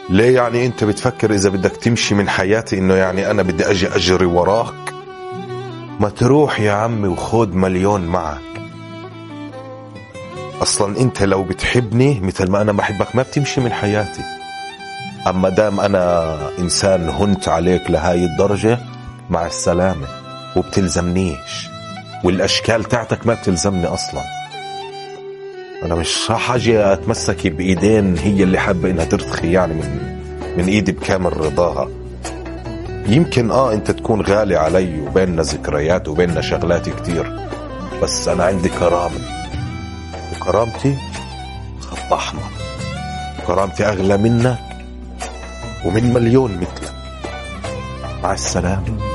ليه يعني انت بتفكر اذا بدك تمشي من حياتي انه يعني انا بدي اجي اجري وراك؟ ما تروح يا عمي وخد مليون معك. اصلا انت لو بتحبني مثل ما انا بحبك ما بتمشي من حياتي. اما دام انا انسان هنت عليك لهاي الدرجة، مع السلامة، وبتلزمنيش، والاشكال تاعتك ما بتلزمني اصلا. انا مش راح اجي اتمسك بايدين هي اللي حابة انها ترتخي يعني من ايدي بكامل رضاها. يمكن انت تكون غالي علي وبيننا ذكريات وبيننا شغلات كتير، بس انا عندي كرامة، وكرامتي خط احمر. كرامتي اغلى منك ومن مليون مثلك. مع السلامة.